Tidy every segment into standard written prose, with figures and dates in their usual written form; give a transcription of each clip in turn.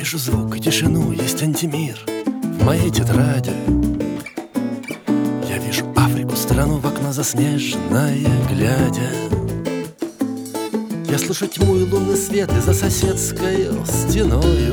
слышу звук и тишину, есть антимир в моей тетради. Я вижу Африку, страну в окно заснеженное глядя. Я слышу тьму и лунный свет и за соседской стеною.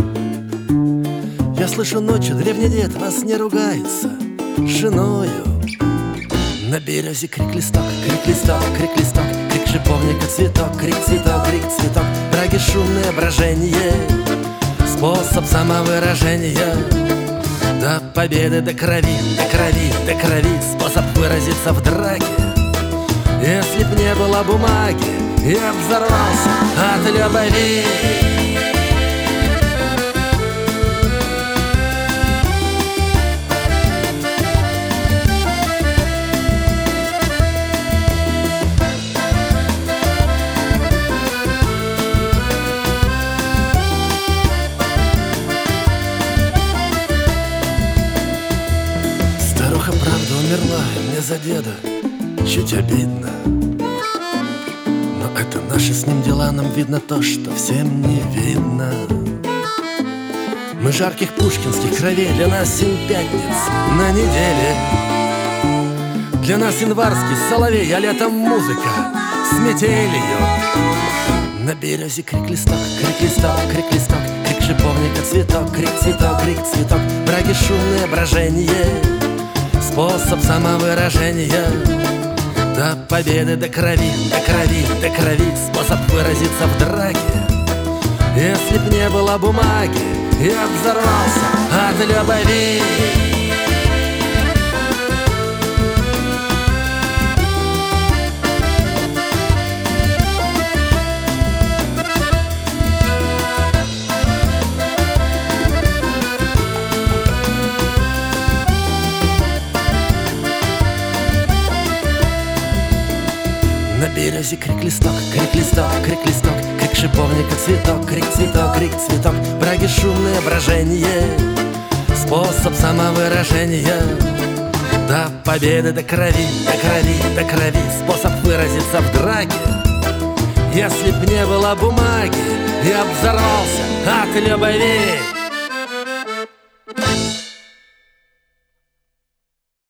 Я слышу ночью, древний дед вас не ругается с женою. На березе крик листок, крик листок, крик листок, крик шиповника, цветок, крик цветок, крик цветок. Браги шумное брожение, способ самовыражения. До победы, до крови, до крови, до крови, способ выразиться в драке. Если б не было бумаги, я взорвался от любви. Старуха правда умерла, мне за деда чуть обидно. Но это наши с ним дела, нам видно то, что всем не видно. Мы жарких пушкинских кровей, для нас 7 пятниц на неделе. Для нас январский соловей, а летом музыка с метелью. На березе крик листок, крик листок, крик листок, крик шиповника, цветок, крик цветок, крик цветок. Браги шумное брожение, способ самовыражения. До победы, до крови, до крови, до крови, способ выразиться в драке. Если б не было бумаги, я б взорвался от любви. На березе крик листок, крик листок, крик листок, крик шиповника, цветок, крик цветок, крик цветок. Браги шумное брожение, способ самовыражения. До победы, до крови, до крови, до крови, способ выразиться в драке. Если б не было бумаги, я б взорвался от любви.